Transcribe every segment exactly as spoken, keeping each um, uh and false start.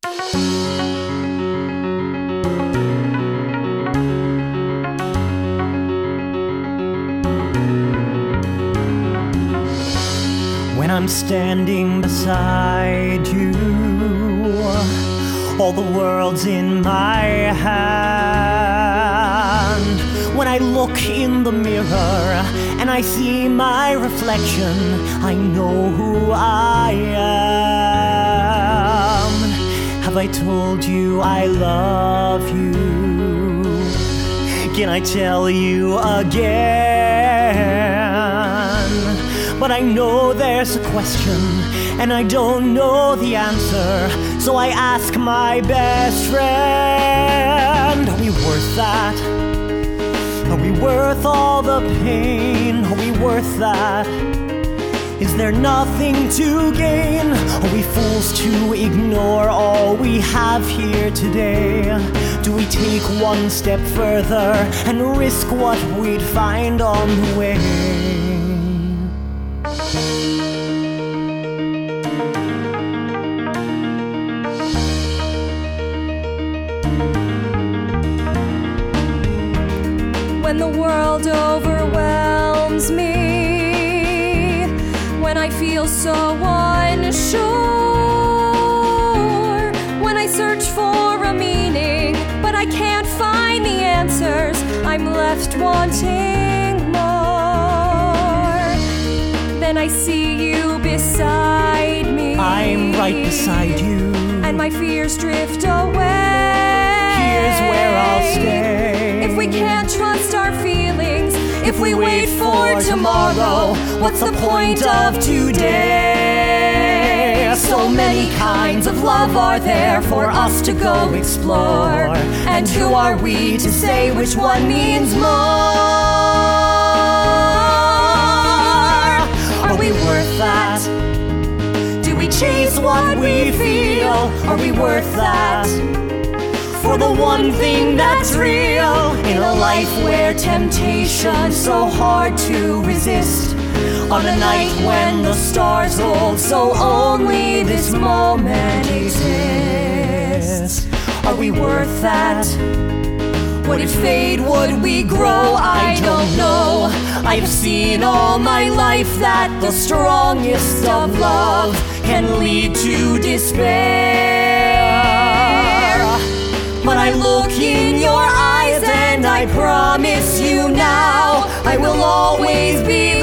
When I'm standing beside you, all the world's in my hand. When I look in the mirror and I see my reflection, I know who I am. Have I told you I love you? Can I tell you again? But I know there's a question, and I don't know the answer, so I ask my best friend, are we worth that? Are we worth all the pain? Are we worth that? Is there nothing to gain? Are we fools to ignore all we have here today? Do we take one step further and risk what we'd find on the way? When the world overwhelms me, when I feel so unsure, when I search for a meaning, but I can't find the answers, I'm left wanting more. Then I see you beside me, I'm right beside you, and my fears drift away. Here's where I'll stay. If we can't trust our feelings, if we wait for tomorrow, what's the point of today? So many kinds of love are there for us to go explore, and who are we to say which one means more? Are we worth that? Do we chase what we feel? Are we worth that? For the one thing that's real in a life where temptation's so hard to resist, on a night when the stars hold so only this moment exists. Are we worth that? Would it fade? Would we grow? I don't know. I've seen all my life that the strongest of love can lead to despair. But I look in your eyes and I promise you now, I will always be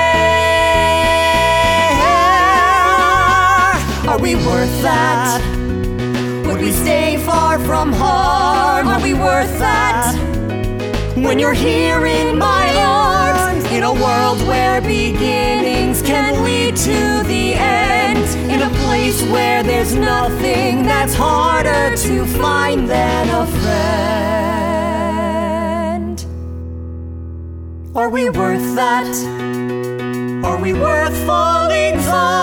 there. Are we worth that? Would we stay far from harm? Are we worth that? When you're here in my arms, in a world where beginnings can lead to the end, in a place where there's nothing that's harder to find than a friend. Are we worth that? Are we worth falling for?